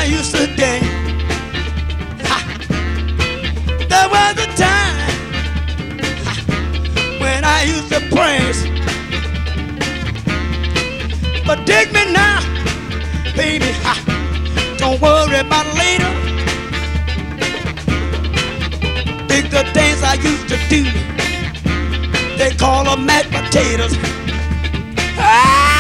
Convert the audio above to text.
I used to dance. Ha. There was a time when I used to praise. But dig me now, baby. Ha. Don't worry about later. Dig the things I used to do. They call them mashed potatoes. Ah!